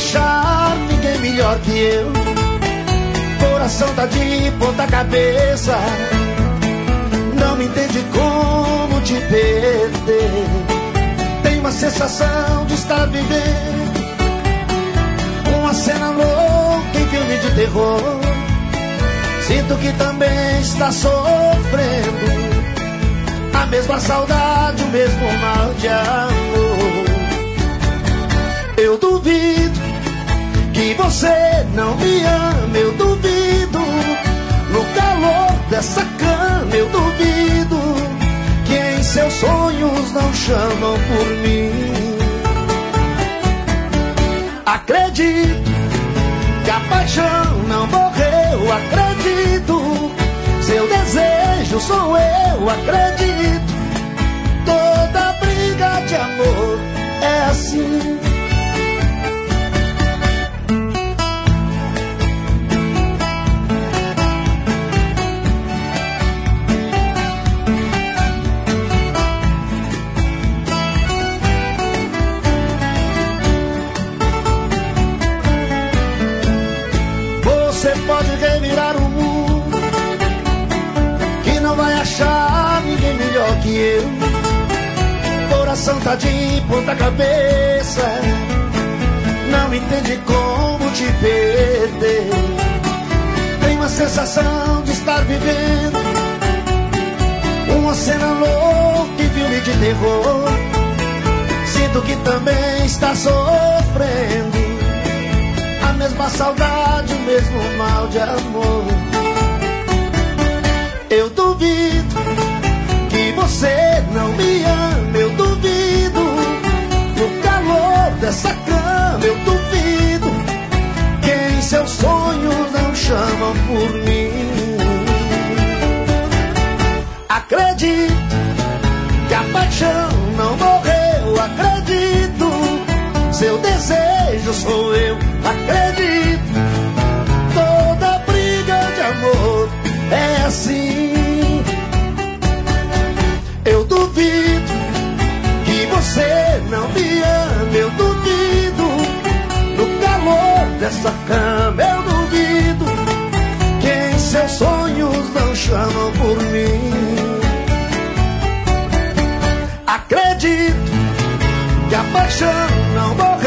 achar ninguém melhor que eu. Coração tá de ponta cabeça, não me entende como te perder. Tem uma sensação de estar vivendo uma cena louca em filme de terror. Sinto que também está sofrendo a mesma saudade, o mesmo mal de amor. Eu duvido que você não me ama, eu duvido. No calor dessa cama eu duvido que em seus sonhos não chamam por mim. Acredito que a paixão não morreu, acredito. Seu desejo sou eu, acredito. Toda briga de amor é assim. Você pode revirar o mundo, que não vai achar ninguém melhor que eu. Coração tá de ponta cabeça, não entende como te perder. Tem uma sensação de estar vivendo uma cena louca em filme de terror. Sinto que também está sofrendo a mesma saudade, o mesmo mal de amor. Eu duvido que você não me ama, eu duvido. No calor dessa cama eu duvido que em seus sonhos não chamam por mim. Acredito que a paixão não morreu, acredito. Seu desejo sou eu, acredito. Toda briga de amor é assim. Eu duvido que você não me ama, eu duvido. No calor dessa cama eu duvido que em seus sonhos não chamam por mim. Acredito que a paixão não morreu,